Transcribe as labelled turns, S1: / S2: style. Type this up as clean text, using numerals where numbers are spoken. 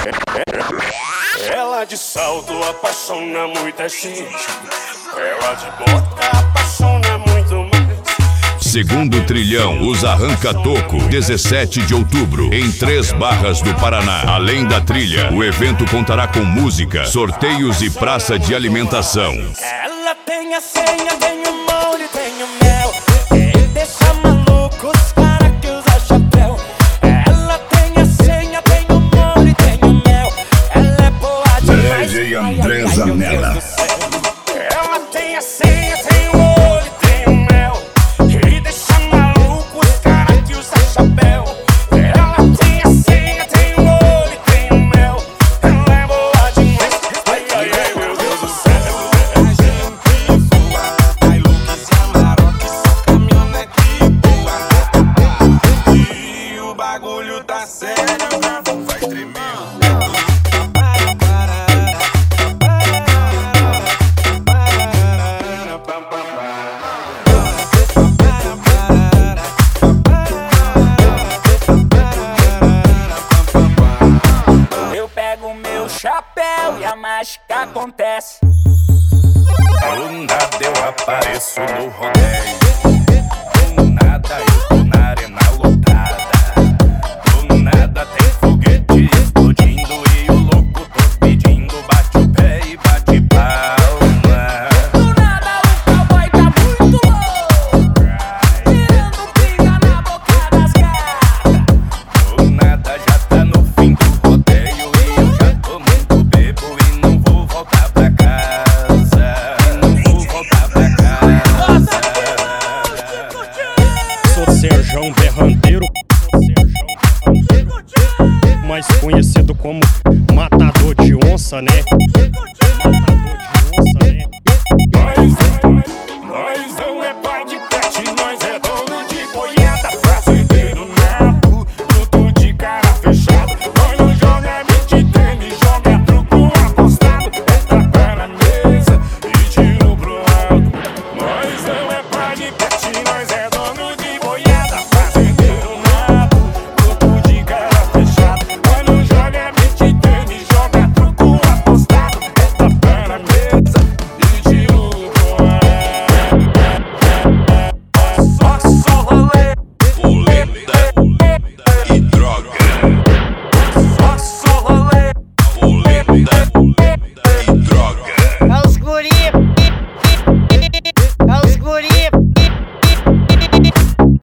S1: Ela de salto apaixona muita gente. Ela de bota apaixona muito mais.
S2: Segundo Trilhão, os Arranca-Toco, 17 de outubro, em 3 Barras do Paraná. Além da trilha, o evento contará com música, sorteios e praça de alimentação.
S1: Ela tem a senha, tem o molho, tem o mel. Ele deixa maluco os cara que usa chapéu. Ela tem a senha, tem o molho, tem o mel. Ela é boa demais.
S3: DJ André Zanella.
S1: Ela tem a senha, tem o molho, tem o mel. Ele deixa maluco os cara que usa chapéu. Ela tem a senha, tem o molho, tem o mel. Ela é boa demais. Ai, ai, ai, meu Deus do céu. E o bagulho tá sério, vai tremer. Eu pego meu chapéu e a mágica acontece. Do nada eu apareço no rodeio. Do nada eu tô na arena lotada. Do nada tem foguete explodindo e o louco tô pedindo. Bate o pé e bate palma. Do nada o cowboy tá muito louco, tirando pinga na boca das gatas. Do nada já tá no fim do rodeio e eu já tô muito bebo e não vou voltar pra casa. Não vou voltar pra casa.
S4: Sou Serjão Berranteiro, mais conhecido como matador de onça, né?